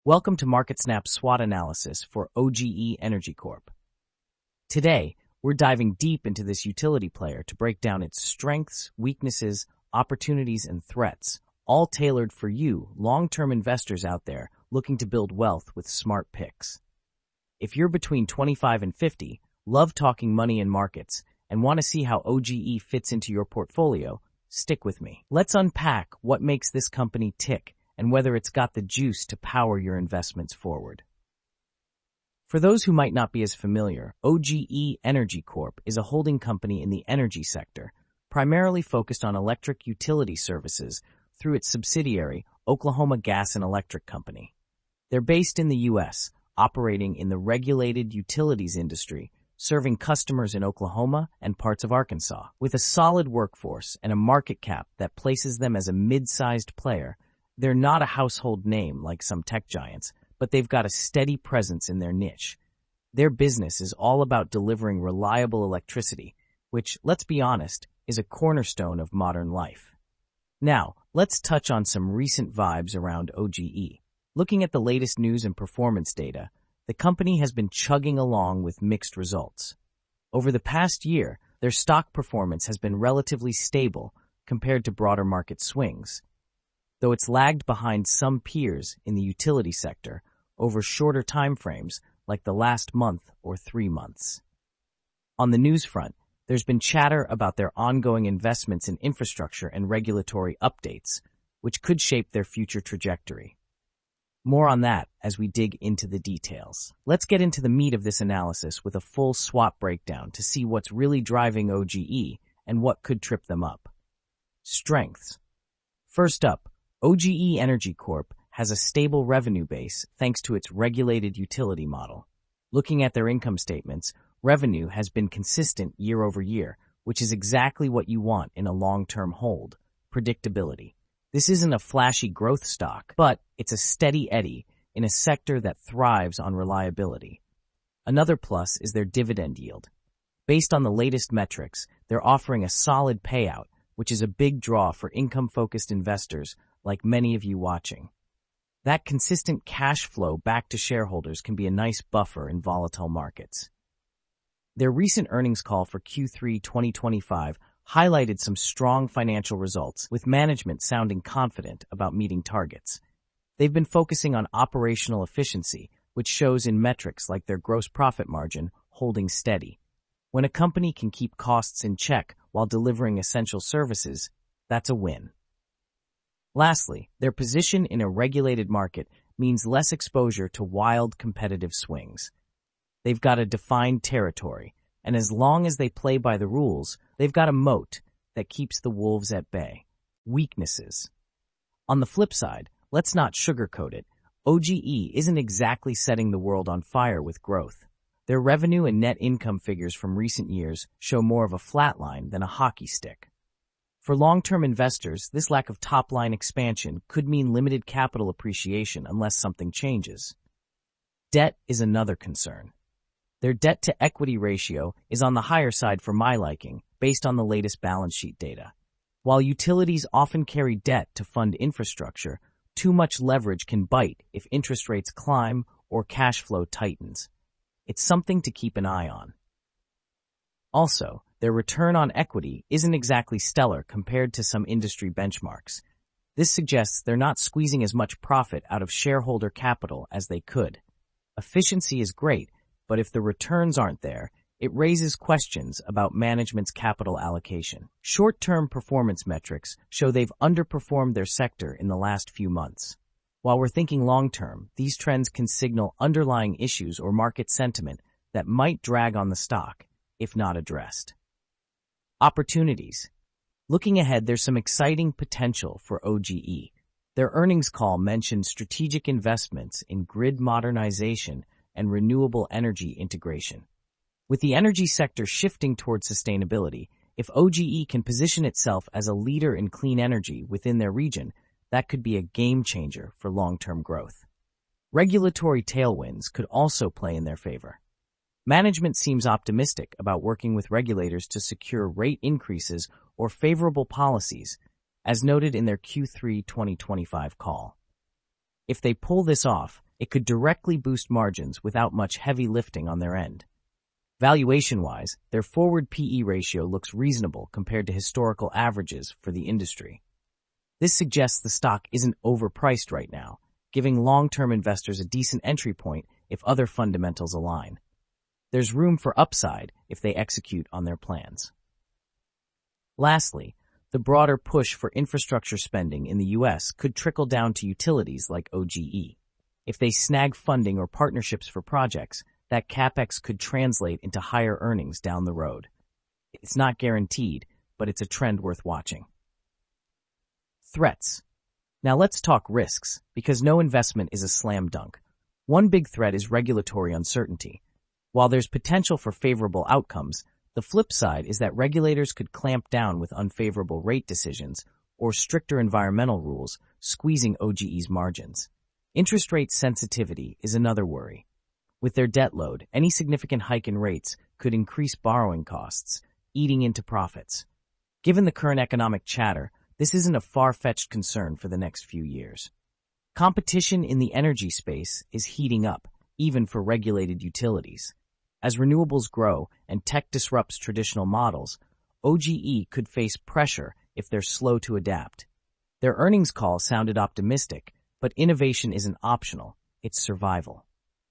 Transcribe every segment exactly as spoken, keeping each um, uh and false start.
Welcome to MarketSnap's SWOT analysis for O G E Energy Corp. Today, we're diving deep into this utility player to break down its strengths, weaknesses, opportunities, and threats, all tailored for you, long-term investors out there looking to build wealth with smart picks. If you're between twenty-five and fifty, love talking money and markets, and want to see how O G E fits into your portfolio, stick with me. Let's unpack what makes this company tick and whether it's got the juice to power your investments forward. For those who might not be as familiar, O G E Energy Corp is a holding company in the energy sector, primarily focused on electric utility services through its subsidiary, Oklahoma Gas and Electric Company. They're based in the U S, operating in the regulated utilities industry, serving customers in Oklahoma and parts of Arkansas. With a solid workforce and a market cap that places them as a mid-sized player, they're not a household name like some tech giants, but they've got a steady presence in their niche. Their business is all about delivering reliable electricity, which, let's be honest, is a cornerstone of modern life. Now, let's touch on some recent vibes around O G E. Looking at the latest news and performance data, the company has been chugging along with mixed results. Over the past year, their stock performance has been relatively stable compared to broader market swings, though it's lagged behind some peers in the utility sector over shorter time frames like the last month or three months. On the news front, there's been chatter about their ongoing investments in infrastructure and regulatory updates, which could shape their future trajectory. More on that as we dig into the details. Let's get into the meat of this analysis with a full SWOT breakdown to see what's really driving O G E and what could trip them up. Strengths. First up, O G E Energy Corp has a stable revenue base thanks to its regulated utility model. Looking at their income statements, revenue has been consistent year over year, which is exactly what you want in a long-term hold: predictability. This isn't a flashy growth stock, but it's a steady eddy in a sector that thrives on reliability. Another plus is their dividend yield. Based on the latest metrics, they're offering a solid payout, which is a big draw for income-focused investors like many of you watching. That consistent cash flow back to shareholders can be a nice buffer in volatile markets. Their recent earnings call for Q three twenty twenty-five highlighted some strong financial results, with management sounding confident about meeting targets. They've been focusing on operational efficiency, which shows in metrics like their gross profit margin holding steady. When a company can keep costs in check while delivering essential services, that's a win. Lastly, their position in a regulated market means less exposure to wild competitive swings. They've got a defined territory, and as long as they play by the rules, they've got a moat that keeps the wolves at bay. Weaknesses. On the flip side, let's not sugarcoat it. O G E isn't exactly setting the world on fire with growth. Their revenue and net income figures from recent years show more of a flat line than a hockey stick. For long-term investors, this lack of top-line expansion could mean limited capital appreciation unless something changes. Debt is another concern. Their debt-to-equity ratio is on the higher side for my liking, based on the latest balance sheet data. While utilities often carry debt to fund infrastructure, too much leverage can bite if interest rates climb or cash flow tightens. It's something to keep an eye on. Also, their return on equity isn't exactly stellar compared to some industry benchmarks. This suggests they're not squeezing as much profit out of shareholder capital as they could. Efficiency is great, but if the returns aren't there, it raises questions about management's capital allocation. Short-term performance metrics show they've underperformed their sector in the last few months. While we're thinking long-term, these trends can signal underlying issues or market sentiment that might drag on the stock, if not addressed. Opportunities. Looking ahead, there's some exciting potential for O G E. Their earnings call mentioned strategic investments in grid modernization and renewable energy integration. With the energy sector shifting towards sustainability, if O G E can position itself as a leader in clean energy within their region, that could be a game changer for long-term growth. Regulatory tailwinds could also play in their favor. Management seems optimistic about working with regulators to secure rate increases or favorable policies, as noted in their Q three twenty twenty-five call. If they pull this off, It could directly boost margins without much heavy lifting on their end. Valuation-wise, their forward P E ratio looks reasonable compared to historical averages for the industry. This suggests the stock isn't overpriced right now, giving long-term investors a decent entry point if other fundamentals align. There's room for upside if they execute on their plans. Lastly, the broader push for infrastructure spending in the U S could trickle down to utilities like O G E. If they snag funding or partnerships for projects, that CapEx could translate into higher earnings down the road. It's not guaranteed, but it's a trend worth watching. Threats. Now let's talk risks, because no investment is a slam dunk. One big threat is regulatory uncertainty. While there's potential for favorable outcomes, the flip side is that regulators could clamp down with unfavorable rate decisions or stricter environmental rules, squeezing O G E's margins. Interest rate sensitivity is another worry. With their debt load, any significant hike in rates could increase borrowing costs, eating into profits. Given the current economic chatter, this isn't a far-fetched concern for the next few years. Competition in the energy space is heating up, even for regulated utilities. As renewables grow and tech disrupts traditional models, O G E could face pressure if they're slow to adapt. Their earnings call sounded optimistic, but innovation isn't optional, it's survival.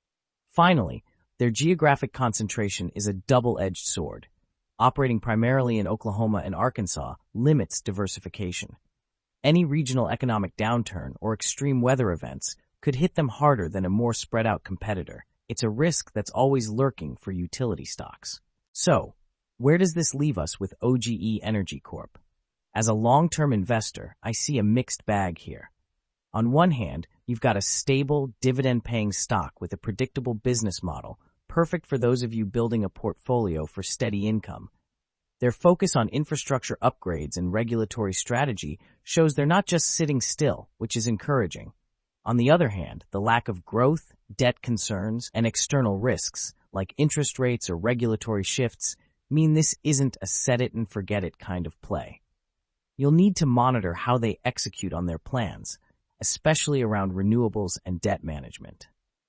Finally, their geographic concentration is a double-edged sword. Operating primarily in Oklahoma and Arkansas limits diversification. Any regional economic downturn or extreme weather events could hit them harder than a more spread-out competitor. It's a risk that's always lurking for utility stocks. So, where does this leave us with O G E Energy Corp? As a long-term investor, I see a mixed bag here. On one hand, you've got a stable, dividend-paying stock with a predictable business model, perfect for those of you building a portfolio for steady income. Their focus on infrastructure upgrades and regulatory strategy shows they're not just sitting still, which is encouraging. On the other hand, the lack of growth, debt concerns, and external risks, like interest rates or regulatory shifts, mean this isn't a set-it-and-forget-it kind of play. You'll need to monitor how they execute on their plans, especially around renewables and debt management.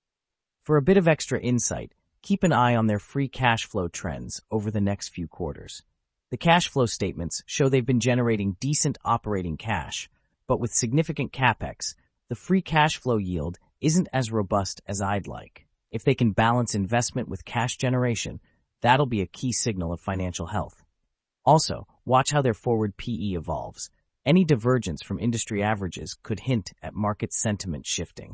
For a bit of extra insight, keep an eye on their free cash flow trends over the next few quarters. The cash flow statements show they've been generating decent operating cash, but with significant CapEx, the free cash flow yield isn't as robust as I'd like. If they can balance investment with cash generation, that'll be a key signal of financial health. Also, watch how their forward P E evolves. Any divergence from industry averages could hint at market sentiment shifting.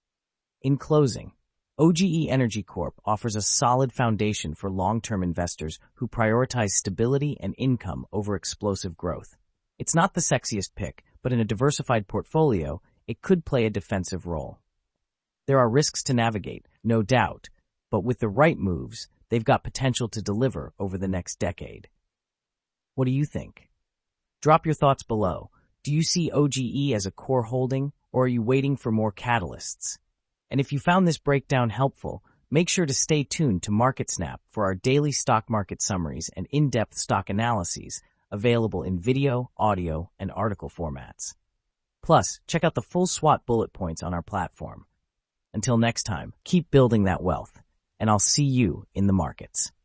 In closing, O G E Energy Corp offers a solid foundation for long-term investors who prioritize stability and income over explosive growth. It's not the sexiest pick, but in a diversified portfolio, it could play a defensive role. There are risks to navigate, no doubt, but with the right moves, they've got potential to deliver over the next decade. What do you think? Drop your thoughts below. Do you see O G E as a core holding, or are you waiting for more catalysts? And if you found this breakdown helpful, make sure to stay tuned to MarketSnap for our daily stock market summaries and in-depth stock analyses available in video, audio, and article formats. Plus, check out the full SWOT bullet points on our platform. Until next time, keep building that wealth, and I'll see you in the markets.